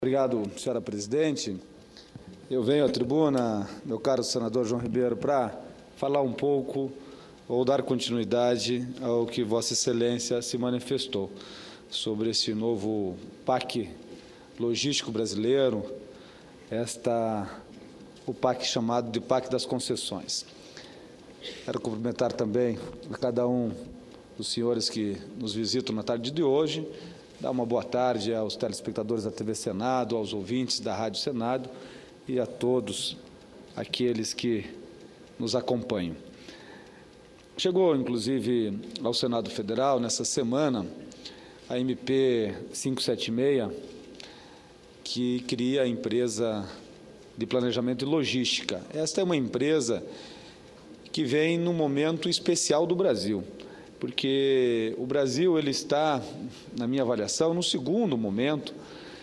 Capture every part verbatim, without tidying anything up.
Obrigado, senhora presidente. Eu venho à tribuna, meu caro senador João Ribeiro, para falar um pouco ou dar continuidade ao que Vossa Excelência se manifestou sobre esse novo P A C logístico brasileiro, esta, o P A C chamado de P A C das concessões. Quero cumprimentar também a cada um dos senhores que nos visitam na tarde de hoje, dar uma boa tarde aos telespectadores da T V Senado, aos ouvintes da Rádio Senado e a todos aqueles que nos acompanham. Chegou, inclusive, ao Senado Federal, nessa semana, a M P quinhentos e setenta e seis, que cria a empresa de planejamento e logística. Esta é uma empresa que vem num momento especial do Brasil, porque o Brasil ele está, na minha avaliação, no segundo momento,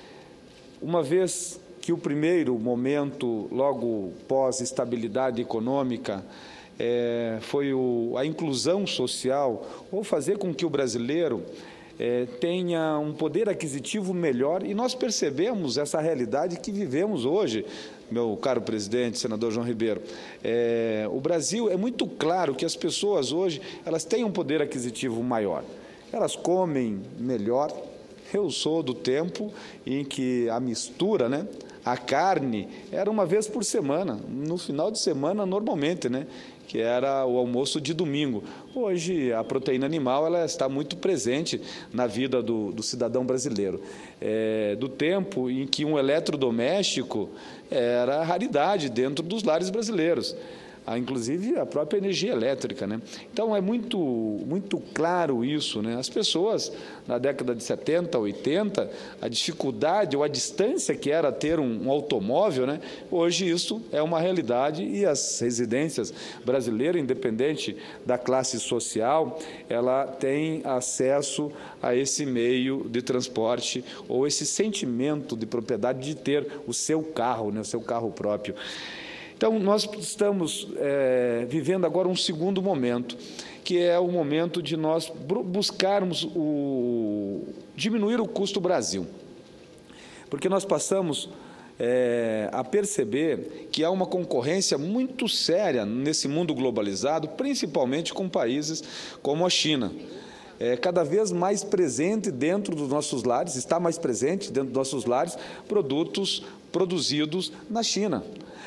uma vez que o primeiro momento, logo pós-estabilidade econômica, é, foi o, a inclusão social, ou fazer com que o brasileiro é, tenha um poder aquisitivo melhor, e nós percebemos essa realidade que vivemos hoje, meu caro presidente, senador João Ribeiro. É, o Brasil, é muito claro que as pessoas hoje, elas têm um poder aquisitivo maior, elas comem melhor. Eu sou do tempo em que a mistura, né, a carne, era uma vez por semana, no final de semana normalmente, né, que era o almoço de domingo. Hoje, a proteína animal ela está muito presente na vida do, do cidadão brasileiro. É, do tempo em que um eletrodoméstico era raridade dentro dos lares brasileiros, ah, inclusive a própria energia elétrica, né? Então, é muito, muito claro isso, né? As pessoas, na década de setenta, oitenta, a dificuldade ou a distância que era ter um, um automóvel, né? Hoje isso é uma realidade e as residências brasileiras, independente da classe social, ela tem acesso a esse meio de transporte ou esse sentimento de propriedade de ter o seu carro, né? O seu carro próprio. Então, nós estamos é, vivendo agora um segundo momento, que é o momento de nós buscarmos o, diminuir o custo Brasil. Porque nós passamos é, a perceber que há uma concorrência muito séria nesse mundo globalizado, principalmente com países como a China. É cada vez mais presente dentro dos nossos lares, está mais presente dentro dos nossos lares, produtos produzidos na China.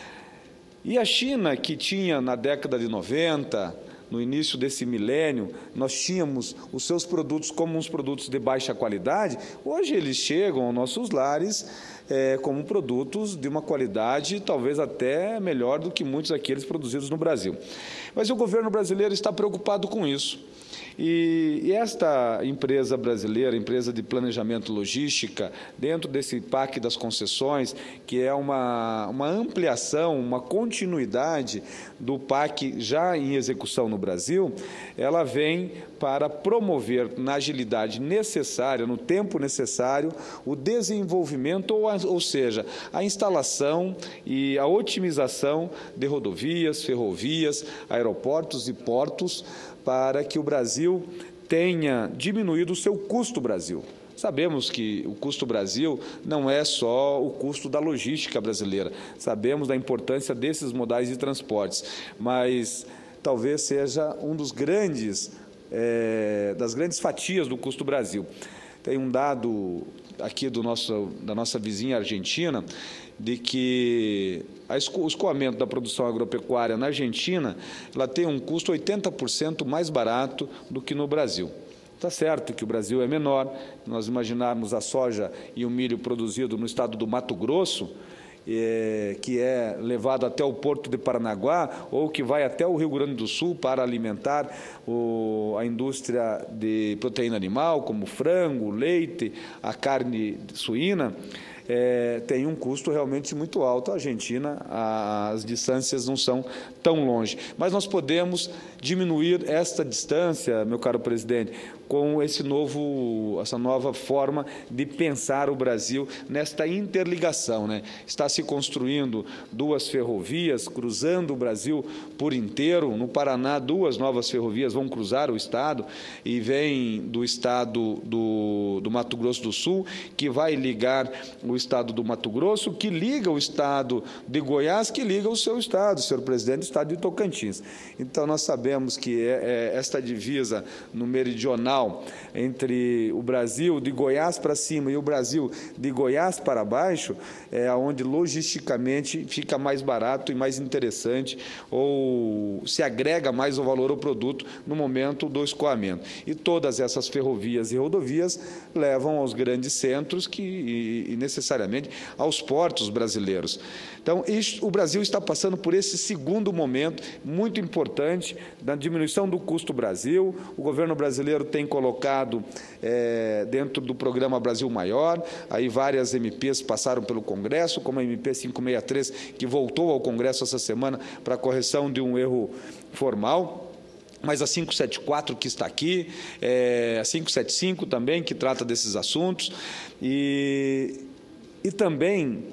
E a China, que tinha na década de noventa, no início desse milênio, nós tínhamos os seus produtos como uns produtos de baixa qualidade, hoje eles chegam aos nossos lares é, como produtos de uma qualidade talvez até melhor do que muitos daqueles produzidos no Brasil. Mas o governo brasileiro está preocupado com isso. E, e esta empresa brasileira, empresa de planejamento logística, dentro desse P A C das concessões, que é uma, uma ampliação, uma continuidade do P A C já em execução no Brasil, ela vem para promover na agilidade necessária, no tempo necessário, o desenvolvimento, ou, ou seja, a instalação e a otimização de rodovias, ferrovias, aeroportos e portos, para que o Brasil tenha diminuído o seu custo Brasil. Sabemos que o custo Brasil não é só o custo da logística brasileira, sabemos da importância desses modais de transportes, mas talvez seja um dos grandes, é, das grandes fatias do custo Brasil. Tem um dado aqui do nosso, da nossa vizinha Argentina, de que o escoamento da produção agropecuária na Argentina ela tem um custo oitenta por cento mais barato do que no Brasil. Está certo que o Brasil é menor, nós imaginarmos a soja e o milho produzido no estado do Mato Grosso, é, que é levado até o porto de Paranaguá ou que vai até o Rio Grande do Sul para alimentar o, a indústria de proteína animal, como frango, leite, a carne suína, É, tem um custo realmente muito alto. A Argentina, as distâncias não são tão longe. Mas nós podemos diminuir esta distância, meu caro presidente, com esse novo, essa nova forma de pensar o Brasil nesta interligação, né? Está se construindo duas ferrovias cruzando o Brasil por inteiro. No Paraná, duas novas ferrovias vão cruzar o estado e vem do estado do, do Mato Grosso do Sul, que vai ligar o estado do Mato Grosso, que liga o estado de Goiás, que liga o seu estado, senhor presidente, o estado de Tocantins. Então, nós sabemos que é, é, esta divisa no meridional entre o Brasil de Goiás para cima e o Brasil de Goiás para baixo, é onde logisticamente fica mais barato e mais interessante, ou se agrega mais o valor ao produto no momento do escoamento. E todas essas ferrovias e rodovias levam aos grandes centros que, e, e necessariamente aos portos brasileiros. Então, isso, o Brasil está passando por esse segundo momento muito importante da diminuição do custo Brasil. O governo brasileiro tem colocado é, dentro do programa Brasil Maior, aí várias M Ps passaram pelo Congresso, como a M P quinhentos e sessenta e três, que voltou ao Congresso essa semana para a correção de um erro formal. Mas a quinhentos e setenta e quatro, que está aqui, é, a quinhentos e setenta e cinco também, que trata desses assuntos, e, e também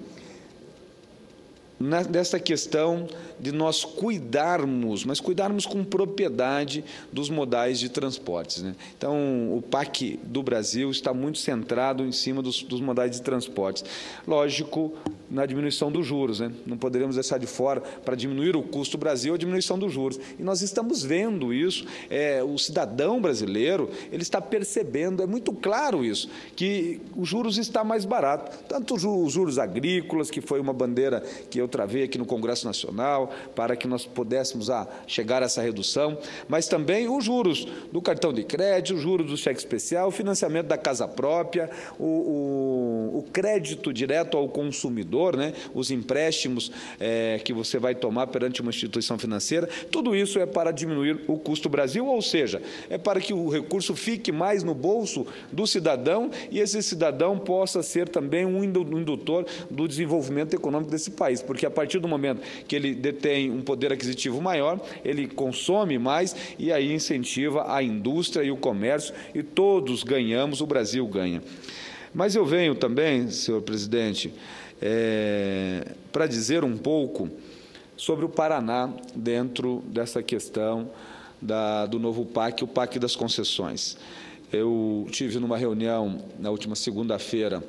nessa questão de nós cuidarmos, mas cuidarmos com propriedade dos modais de transportes, né? Então, o P A C do Brasil está muito centrado em cima dos, dos modais de transportes. Lógico, na diminuição dos juros, né? Não poderíamos deixar de fora, para diminuir o custo Brasil, a diminuição dos juros. E nós estamos vendo isso, é, o cidadão brasileiro, ele está percebendo, é muito claro isso, que os juros está mais barato. Tanto os juros agrícolas, que foi uma bandeira que eu travei aqui no Congresso Nacional, para que nós pudéssemos ah, chegar a essa redução, mas também os juros do cartão de crédito, os juros do cheque especial, o financiamento da casa própria, o, o, o crédito direto ao consumidor, né, os empréstimos é, que você vai tomar perante uma instituição financeira, tudo isso é para diminuir o custo Brasil, ou seja, é para que o recurso fique mais no bolso do cidadão e esse cidadão possa ser também um indutor do desenvolvimento econômico desse país, porque a partir do momento que ele detém um poder aquisitivo maior, ele consome mais e aí incentiva a indústria e o comércio e todos ganhamos, o Brasil ganha. Mas eu venho também, senhor presidente, é, para dizer um pouco sobre o Paraná dentro dessa questão da, do novo P A C, o P A C das concessões. Eu tive numa reunião na última segunda-feira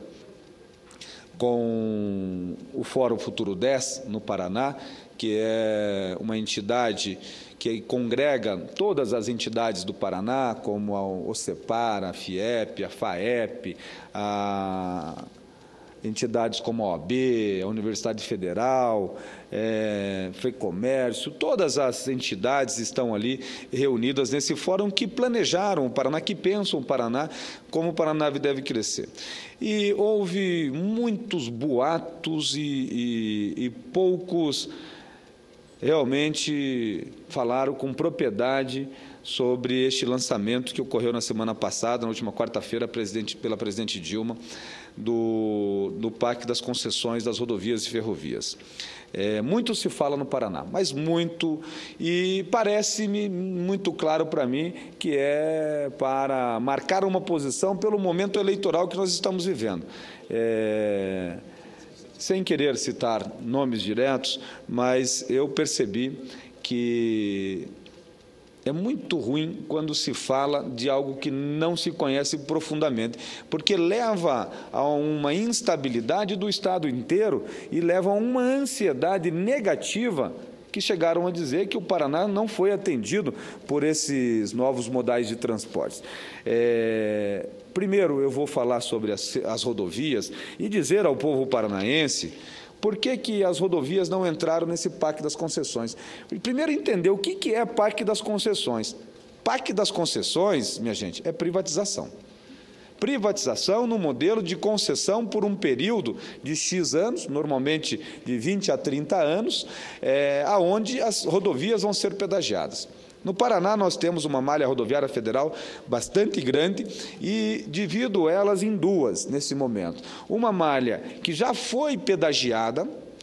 com o Fórum Futuro dez, no Paraná, que é uma entidade que congrega todas as entidades do Paraná, como a OCEPAR, a FIEP, a FAEP, a entidades como a O A B, a Universidade Federal, é, FEComércio, todas as entidades estão ali reunidas nesse fórum que planejaram o Paraná, que pensam o Paraná, como o Paraná deve crescer. E houve muitos boatos e, e, e poucos realmente falaram com propriedade sobre este lançamento que ocorreu na semana passada, na última quarta-feira, presidente, pela presidente Dilma, do, do P A C das concessões das rodovias e ferrovias. É, muito se fala no Paraná, mas muito, e parece-me muito claro para mim que é para marcar uma posição pelo momento eleitoral que nós estamos vivendo. É, sem querer citar nomes diretos, mas eu percebi que é muito ruim quando se fala de algo que não se conhece profundamente, porque leva a uma instabilidade do Estado inteiro e leva a uma ansiedade negativa que chegaram a dizer que o Paraná não foi atendido por esses novos modais de transportes. É, primeiro, eu vou falar sobre as, as rodovias e dizer ao povo paranaense por que que as rodovias não entraram nesse P A C das concessões. Primeiro, entender o que que é P A C das concessões. P A C das concessões, minha gente, é privatização. Privatização no modelo de concessão por um período de X anos, normalmente de vinte a trinta anos, é, aonde as rodovias vão ser pedagiadas. No Paraná, nós temos uma malha rodoviária federal bastante grande e divido elas em duas nesse momento. Uma malha que já foi pedagiada,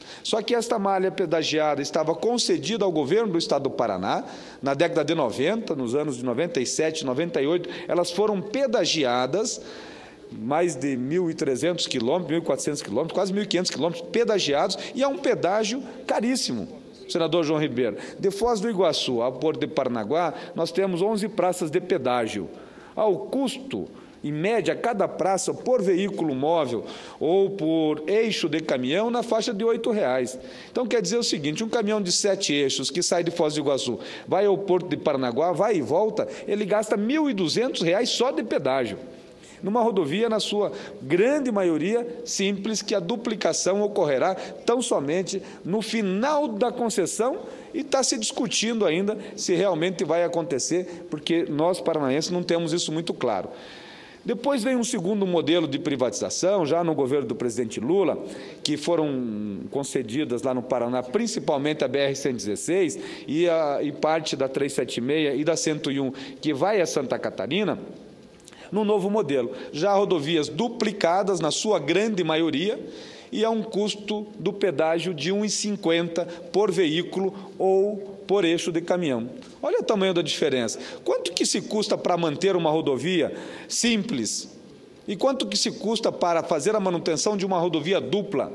Só que esta malha pedagiada estava concedida ao governo do Estado do Paraná, na década de noventa, nos anos de noventa e sete, noventa e oito, elas foram pedagiadas, mais de mil e trezentos quilômetros, mil e quatrocentos quilômetros, quase mil e quinhentos quilômetros pedagiados, e é um pedágio caríssimo, senador João Ribeiro. De Foz do Iguaçu ao Porto de Paranaguá, nós temos onze praças de pedágio. Ao custo, em média, cada praça por veículo móvel ou por eixo de caminhão na faixa de oito reais. Então, quer dizer o seguinte, um caminhão de sete eixos que sai de Foz do Iguaçu, vai ao Porto de Paranaguá, vai e volta, ele gasta mil e duzentos reais só de pedágio. Numa rodovia, na sua grande maioria, simples, que a duplicação ocorrerá tão somente no final da concessão e está se discutindo ainda se realmente vai acontecer, porque nós, paranaenses, não temos isso muito claro. Depois vem um segundo modelo de privatização, já no governo do presidente Lula, que foram concedidas lá no Paraná, principalmente a B R cento e dezesseis e, a, e parte da trezentos e setenta e seis e da cento e um, que vai a Santa Catarina, no novo modelo. Já rodovias duplicadas, na sua grande maioria, e a um custo do pedágio de um real e cinquenta centavos por veículo ou por eixo de caminhão. Olha o tamanho da diferença. Quanto que se custa para manter uma rodovia simples? E quanto que se custa para fazer a manutenção de uma rodovia dupla?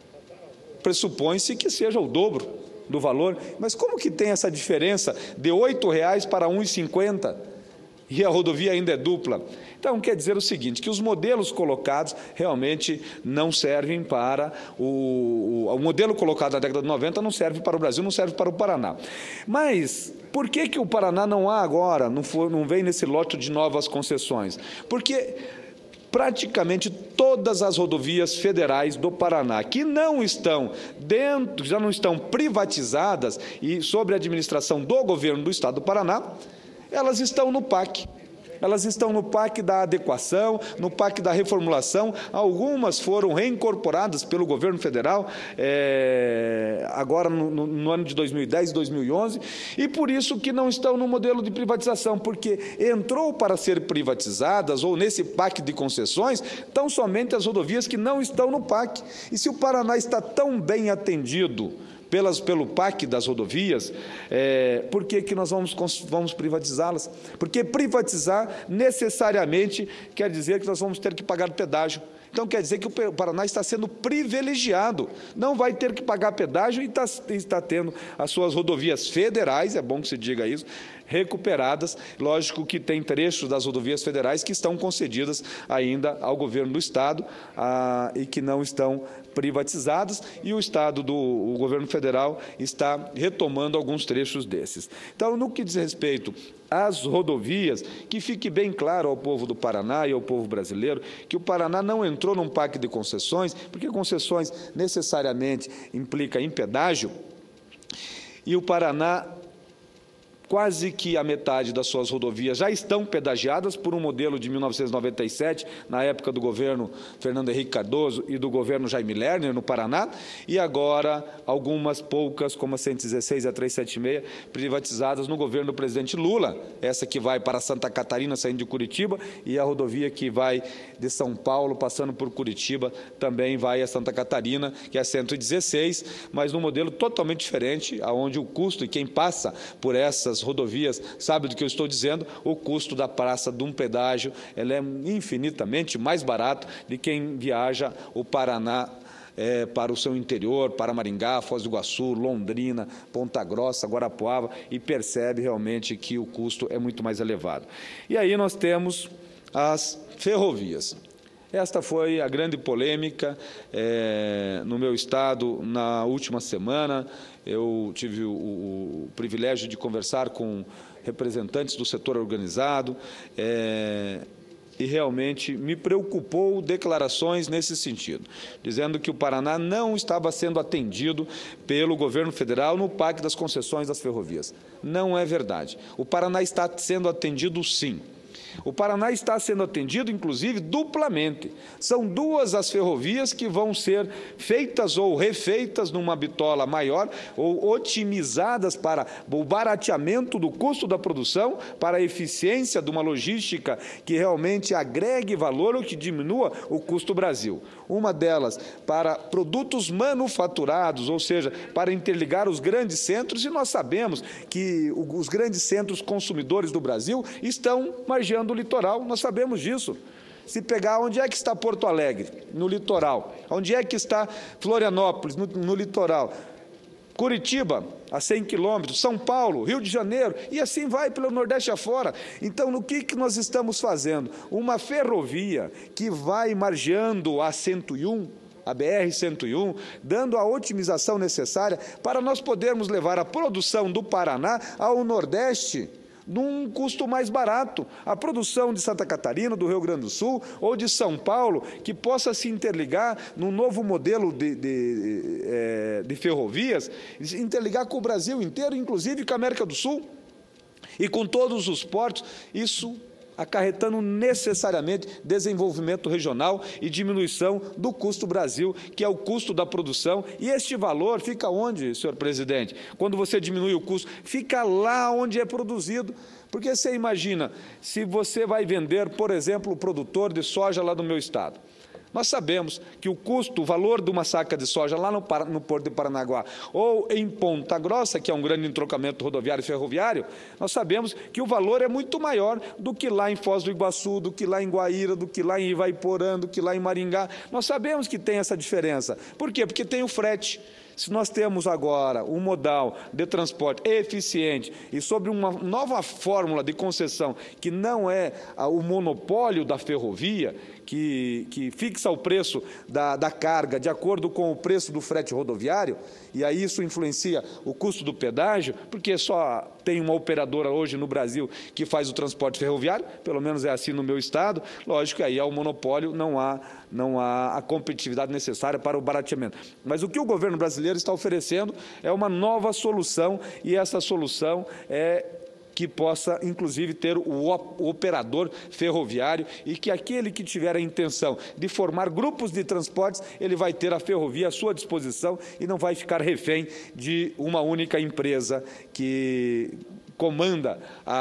Pressupõe-se que seja o dobro do valor. Mas como que tem essa diferença de oito reais para um real e cinquenta centavos? E a rodovia ainda é dupla. Então, quer dizer o seguinte, que os modelos colocados realmente não servem para o, o, o modelo colocado na década de noventa não serve para o Brasil, não serve para o Paraná. Mas por que que o Paraná não há agora, não, for, não vem nesse lote de novas concessões? Porque praticamente todas as rodovias federais do Paraná, que não estão dentro, já não estão privatizadas e sob a administração do governo do Estado do Paraná, elas estão no P A C. Elas estão no P A C da adequação, no P A C da reformulação. Algumas foram reincorporadas pelo governo federal, é, agora no, no, no ano de dois mil e dez e dois mil e onze, e por isso que não estão no modelo de privatização, porque entrou para ser privatizadas, ou nesse P A C de concessões, tão somente as rodovias que não estão no P A C. E se o Paraná está tão bem atendido Pelas, pelo P A C das rodovias, é, por que que nós vamos, vamos privatizá-las? Porque privatizar necessariamente quer dizer que nós vamos ter que pagar pedágio. Então, quer dizer que o Paraná está sendo privilegiado, não vai ter que pagar pedágio e está, está tendo as suas rodovias federais, é bom que se diga isso, recuperadas. Lógico que tem trechos das rodovias federais que estão concedidas ainda ao governo do Estado ah, e que não estão privatizadas, e o Estado, do o governo federal, está retomando alguns trechos desses. Então, no que diz respeito às rodovias, que fique bem claro ao povo do Paraná e ao povo brasileiro que o Paraná não entrou num P A C de concessões, porque concessões necessariamente implica em pedágio, e o Paraná, quase que a metade das suas rodovias já estão pedagiadas por um modelo de mil novecentos e noventa e sete, na época do governo Fernando Henrique Cardoso e do governo Jaime Lerner, no Paraná, e agora algumas poucas, como a cento e dezesseis e a trezentos e setenta e seis, privatizadas no governo do presidente Lula, essa que vai para Santa Catarina, saindo de Curitiba, e a rodovia que vai de São Paulo, passando por Curitiba, também vai a Santa Catarina, que é a cento e dezesseis, mas num modelo totalmente diferente, onde o custo, e quem passa por essas rodovias sabe do que eu estou dizendo, o custo da praça de um pedágio ela é infinitamente mais barato de quem viaja o Paraná é, para o seu interior, para Maringá, Foz do Iguaçu, Londrina, Ponta Grossa, Guarapuava, e percebe realmente que o custo é muito mais elevado. E aí nós temos as ferrovias. Esta foi a grande polêmica é, no meu estado na última semana. Eu tive o, o, o privilégio de conversar com representantes do setor organizado é, e realmente me preocupou declarações nesse sentido, dizendo que o Paraná não estava sendo atendido pelo governo federal no P A C das concessões das ferrovias. Não é verdade. O Paraná está sendo atendido, sim. O Paraná está sendo atendido, inclusive, duplamente. São duas as ferrovias que vão ser feitas ou refeitas numa bitola maior ou otimizadas para o barateamento do custo da produção, para a eficiência de uma logística que realmente agregue valor ou que diminua o custo Brasil. Uma delas para produtos manufaturados, ou seja, para interligar os grandes centros, e nós sabemos que os grandes centros consumidores do Brasil estão margeando o litoral, nós sabemos disso. Se pegar onde é que está Porto Alegre, no litoral, onde é que está Florianópolis, no, no litoral, Curitiba, a cem quilômetros, São Paulo, Rio de Janeiro, e assim vai pelo Nordeste afora. Então, no que, que nós estamos fazendo? Uma ferrovia que vai margeando a cento e um, a B R cento e um, dando a otimização necessária para nós podermos levar a produção do Paraná ao Nordeste, num custo mais barato, a produção de Santa Catarina, do Rio Grande do Sul ou de São Paulo, que possa se interligar num novo modelo de, de, é, de ferrovias, interligar com o Brasil inteiro, inclusive com a América do Sul, e com todos os portos, isso acarretando necessariamente desenvolvimento regional e diminuição do custo Brasil, que é o custo da produção. E este valor fica onde, senhor presidente? Quando você diminui o custo, fica lá onde é produzido. Porque você imagina, se você vai vender, por exemplo, o produtor de soja lá do meu estado. Nós sabemos que o custo, o valor de uma saca de soja lá no, no Porto de Paranaguá ou em Ponta Grossa, que é um grande entrocamento rodoviário e ferroviário, nós sabemos que o valor é muito maior do que lá em Foz do Iguaçu, do que lá em Guaíra, do que lá em Ivaiporã, do que lá em Maringá. Nós sabemos que tem essa diferença. Por quê? Porque tem o frete. Se nós temos agora um modal de transporte eficiente e sobre uma nova fórmula de concessão, que não é o monopólio da ferrovia, que, que fixa o preço da, da carga de acordo com o preço do frete rodoviário, e aí isso influencia o custo do pedágio, porque só tem uma operadora hoje no Brasil que faz o transporte ferroviário, pelo menos é assim no meu estado, lógico que aí é o monopólio, não há, não há a competitividade necessária para o barateamento. Mas o que o governo brasileiro está oferecendo é uma nova solução, e essa solução é que possa, inclusive, ter o operador ferroviário e que aquele que tiver a intenção de formar grupos de transportes, ele vai ter a ferrovia à sua disposição e não vai ficar refém de uma única empresa que comanda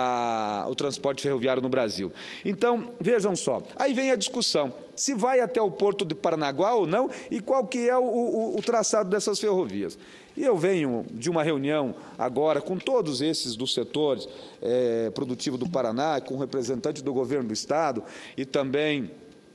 a, o transporte ferroviário no Brasil. Então, vejam só, aí vem a discussão, se vai até o Porto de Paranaguá ou não e qual que é o, o, o traçado dessas ferrovias. E eu venho de uma reunião agora com todos esses dos setores é, produtivo do Paraná, com representantes do governo do Estado e também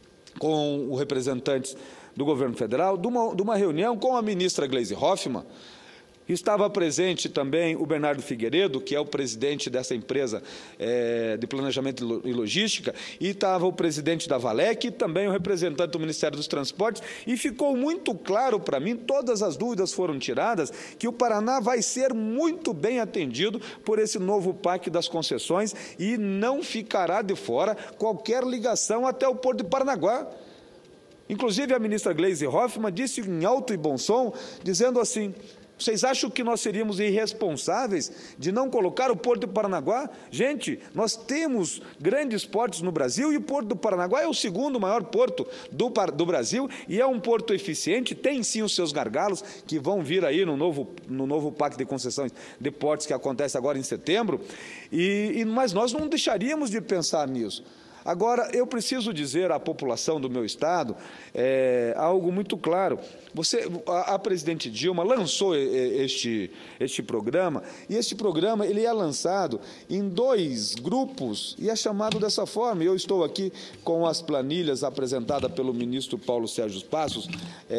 com os representantes do governo federal, de uma, de uma reunião com a ministra Gleisi Hoffmann. Estava presente também o Bernardo Figueiredo, que é o presidente dessa empresa é, de planejamento e logística, e estava o presidente da Valec e também o representante do Ministério dos Transportes, e ficou muito claro para mim, todas as dúvidas foram tiradas, que o Paraná vai ser muito bem atendido por esse novo P A C das concessões e não ficará de fora qualquer ligação até o Porto de Paranaguá. Inclusive, a ministra Gleisi Hoffmann disse em alto e bom som, dizendo assim: vocês acham que nós seríamos irresponsáveis de não colocar o Porto de Paranaguá? Gente, nós temos grandes portos no Brasil e o Porto do Paranaguá é o segundo maior porto do, do Brasil e é um porto eficiente, tem sim os seus gargalos que vão vir aí no novo, no novo Pacto de Concessões de Portos que acontece agora em setembro, e, e, mas nós não deixaríamos de pensar nisso. Agora, eu preciso dizer à população do meu estado é, algo muito claro. Você, a, a presidente Dilma lançou este, este programa, e este programa ele é lançado em dois grupos e é chamado dessa forma. Eu estou aqui com as planilhas apresentadas pelo ministro Paulo Sérgio Passos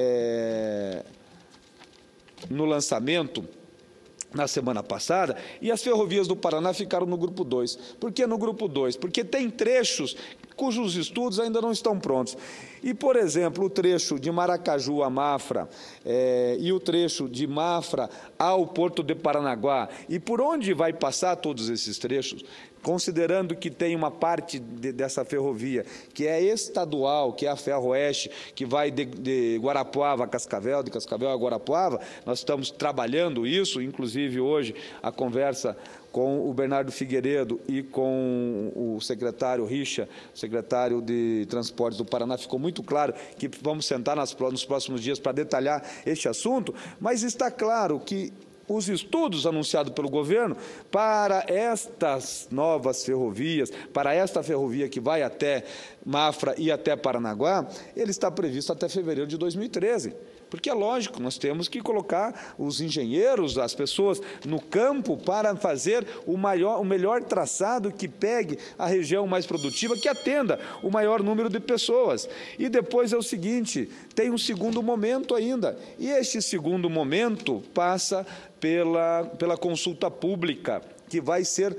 é, no lançamento na semana passada, e as ferrovias do Paraná ficaram no grupo dois. Por que no grupo dois? Porque tem trechos cujos estudos ainda não estão prontos. E, por exemplo, o trecho de Maracaju a Mafra é, e o trecho de Mafra ao Porto de Paranaguá, e por onde vai passar todos esses trechos, considerando que tem uma parte de, dessa ferrovia que é estadual, que é a Ferroeste, que vai de, de Guarapuava a Cascavel, de Cascavel a Guarapuava, nós estamos trabalhando isso, inclusive hoje a conversa com o Bernardo Figueiredo e com o secretário Richa, secretário de Transportes do Paraná, ficou muito claro que vamos sentar nas, nos próximos dias para detalhar este assunto, mas está claro que os estudos anunciados pelo governo para estas novas ferrovias, para esta ferrovia que vai até Mafra e até Paranaguá, ele está previsto até fevereiro de dois mil e treze. Porque é lógico, nós temos que colocar os engenheiros, as pessoas no campo para fazer o, maior, o melhor traçado que pegue a região mais produtiva, que atenda o maior número de pessoas. E depois é o seguinte, tem um segundo momento ainda, e este segundo momento passa pela, pela consulta pública, que vai ser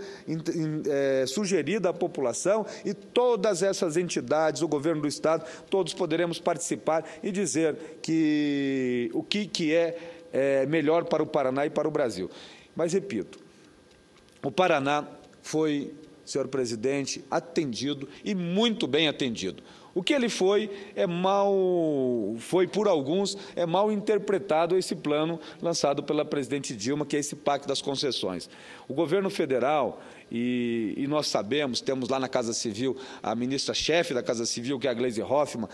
é, sugerida à população, e todas essas entidades, o governo do Estado, todos poderemos participar e dizer que, o que, que é, é melhor para o Paraná e para o Brasil. Mas, repito, o Paraná foi, senhor presidente, atendido e muito bem atendido. O que ele foi, é mal, foi por alguns, é mal interpretado esse plano lançado pela presidente Dilma, que é esse pacto das concessões. O governo federal, e, e nós sabemos, temos lá na Casa Civil a ministra-chefe da Casa Civil, que é a Gleisi Hoffmann,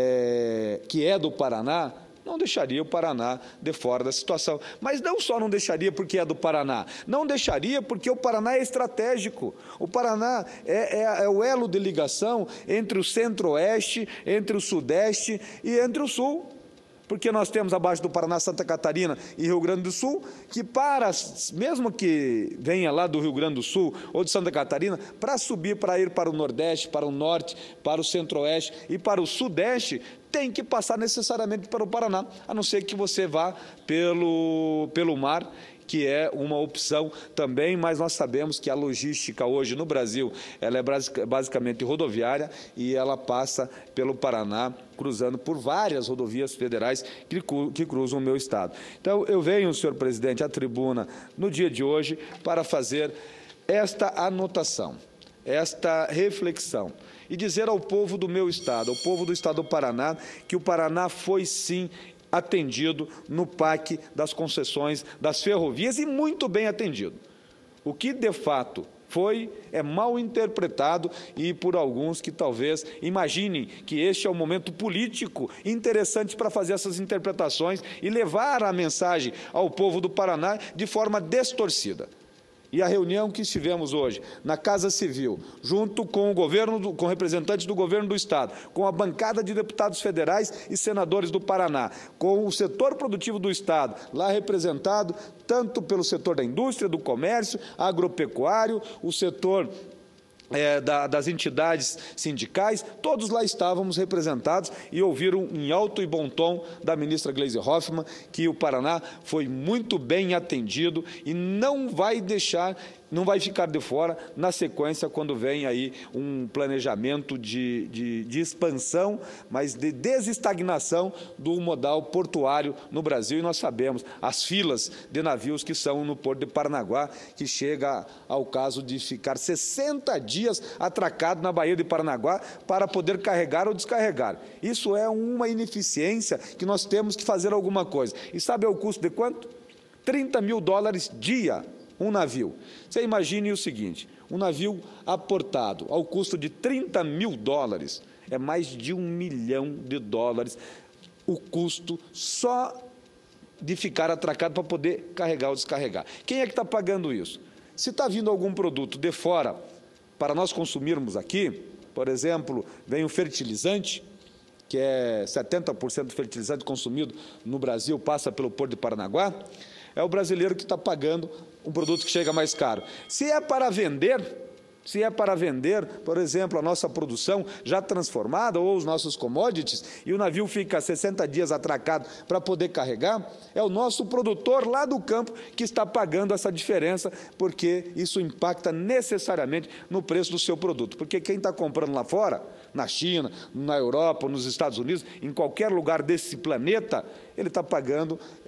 é, que é do Paraná, não deixaria o Paraná de fora da situação. Mas não só não deixaria porque é do Paraná, não deixaria porque o Paraná é estratégico. O Paraná é, é, é o elo de ligação entre o centro-oeste, entre o sudeste e entre o sul. Porque nós temos abaixo do Paraná, Santa Catarina e Rio Grande do Sul, que para, mesmo que venha lá do Rio Grande do Sul ou de Santa Catarina, para subir, para ir para o Nordeste, para o Norte, para o Centro-Oeste e para o Sudeste, tem que passar necessariamente para o Paraná, a não ser que você vá pelo, pelo mar, que é uma opção também, mas nós sabemos que a logística hoje no Brasil, ela é basicamente rodoviária e ela passa pelo Paraná, cruzando por várias rodovias federais que, que cruzam o meu estado. Então, eu venho, senhor presidente, à tribuna no dia de hoje para fazer esta anotação, esta reflexão e dizer ao povo do meu estado, ao povo do estado do Paraná, que o Paraná foi, sim, atendido no P A C das concessões das ferrovias e muito bem atendido. O que, de fato, foi, é mal interpretado e por alguns que talvez imaginem que este é um momento político interessante para fazer essas interpretações e levar a mensagem ao povo do Paraná de forma distorcida. E a reunião que estivemos hoje na Casa Civil, junto com o governo, do, com representantes do governo do Estado, com a bancada de deputados federais e senadores do Paraná, com o setor produtivo do Estado, lá representado tanto pelo setor da indústria, do comércio, agropecuário, o setor É, da, das entidades sindicais, todos lá estávamos representados e ouviram em alto e bom tom da ministra Gleisi Hoffmann que o Paraná foi muito bem atendido e não vai deixar, não vai ficar de fora na sequência quando vem aí um planejamento de, de, de expansão, mas de desestagnação do modal portuário no Brasil. E nós sabemos as filas de navios que são no Porto de Paranaguá, que chega ao caso de ficar sessenta dias atracado na Baía de Paranaguá para poder carregar ou descarregar. Isso é uma ineficiência que nós temos que fazer alguma coisa. E sabe o custo de quanto? trinta mil dólares dia. Um navio. Você imagine o seguinte, um navio aportado ao custo de trinta mil dólares, é mais de um milhão de dólares o custo só de ficar atracado para poder carregar ou descarregar. Quem é que está pagando isso? Se está vindo algum produto de fora para nós consumirmos aqui, por exemplo, vem o fertilizante, que é setenta por cento do fertilizante consumido no Brasil, passa pelo Porto de Paranaguá, é o brasileiro que está pagando um produto que chega mais caro. Se é para vender, se é para vender, por exemplo, a nossa produção já transformada ou os nossos commodities, e o navio fica sessenta dias atracado para poder carregar, é o nosso produtor lá do campo que está pagando essa diferença, porque isso impacta necessariamente no preço do seu produto. Porque quem está comprando lá fora, na China, na Europa, nos Estados Unidos, em qualquer lugar desse planeta, ele está pagando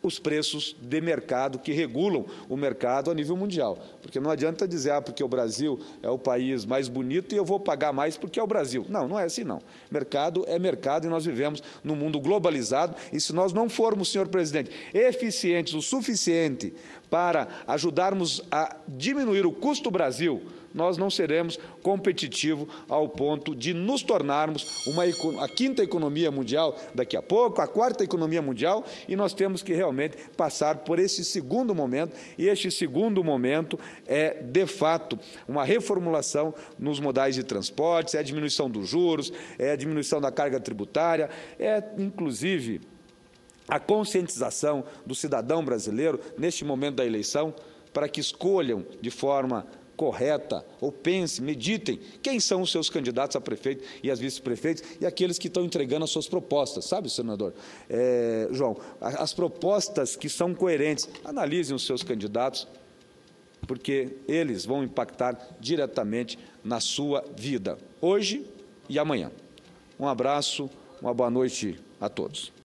os preços de mercado que regulam o mercado a nível mundial. Porque não adianta dizer, ah, porque o Brasil é o país mais bonito e eu vou pagar mais porque é o Brasil. Não, não é assim, não. Mercado é mercado e nós vivemos num mundo globalizado e se nós não formos, senhor presidente, eficientes o suficiente para ajudarmos a diminuir o custo Brasil, nós não seremos competitivos ao ponto de nos tornarmos uma, a quinta economia mundial daqui a pouco, a quarta economia mundial, e nós temos que realmente passar por esse segundo momento, e este segundo momento é, de fato, uma reformulação nos modais de transportes, é a diminuição dos juros, é a diminuição da carga tributária, é, inclusive, a conscientização do cidadão brasileiro, neste momento da eleição, para que escolham de forma correta, ou pensem, meditem quem são os seus candidatos a prefeito e as vice-prefeitos e aqueles que estão entregando as suas propostas, sabe, senador? É, João, as propostas que são coerentes, analisem os seus candidatos, porque eles vão impactar diretamente na sua vida, hoje e amanhã. Um abraço, uma boa noite a todos.